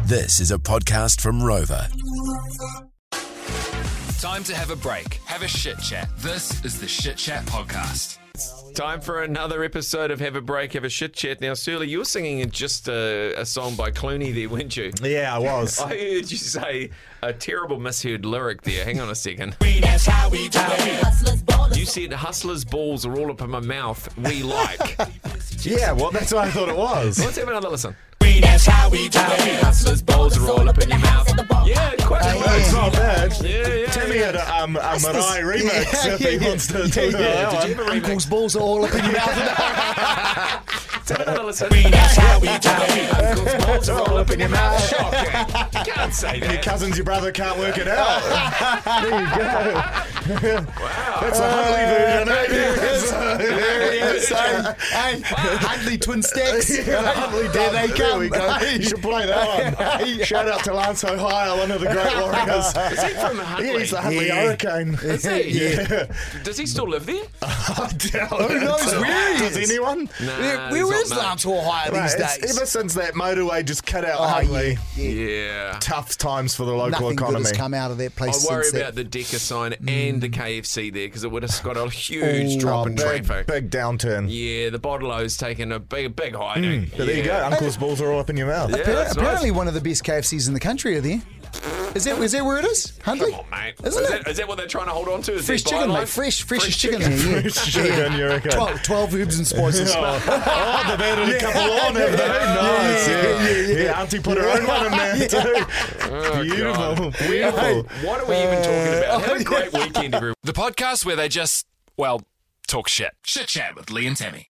This is a podcast from Rover. Time to have a break. Have a shit chat. This is the Shit Chat Podcast. Time for another episode of Have a Break, Have a Shit Chat. Now, Surly, you were singing just a song by Clooney there, weren't you? Yeah, I was. I heard you say a terrible misheard lyric there. Hang on a second. That's how we do it. You said hustlers' balls are all up in my mouth. We like. Yeah, well, that's what I thought it was. Let's have another listen. That's how we do it. Hustlers' balls are all up in your mouth. Yeah, quite right. It's not bad. Yeah. Timmy had a Marai remix if he wants to talk about that Did you one. ever Uncle's balls are all up in your mouth. Let's have another listen. That's how we do it. Uncle's balls are all up in your mouth. Shocking. You can't say Your that. cousins, your brother can't work it out. There you go. Wow. That's a Huntley version, There it is. Hey, Huntley twin stacks. Huntley There they There come. we go. You should play that one. Shout out to Lance Ohio, one of the great warriors. Is he from Huntley? Yeah, he's the Huntley Yeah. Hurricane. Is he? Yeah. Does he still live there? I doubt Who it. knows where he Does is? anyone? Nah, Where he's is not Lance Ohio these Right, it's days? ever since that motorway just cut out Oh, Huntley, Yeah. tough times for the local Nothing good economy. has come out of that place I worry since about the Decker sign and the KFC there because it would have got a huge Oh, drop in Big, traffic. big downturn. Yeah, the Bottle-O's taken a big hiding. But there you go. Uncle's balls are all up in your mouth. Yeah, that's Apparently nice. one of the best KFCs in the country are there. Is that where it is? Huntley? Come on, mate. Isn't it? Is that what they're trying to hold on to? Is Fresh that chicken, byline? mate. Fresh chicken there, yeah. Fresh chicken, you reckon? 12 herbs and spices. Oh, they've added a couple on, have they? Nice. Yeah, Auntie put her own one in there too. Oh, Beautiful. God. Beautiful. What are we even talking about? Have a great weekend, everyone. The podcast where they just, well, talk shit. Shit Chat with Lee and Tammy.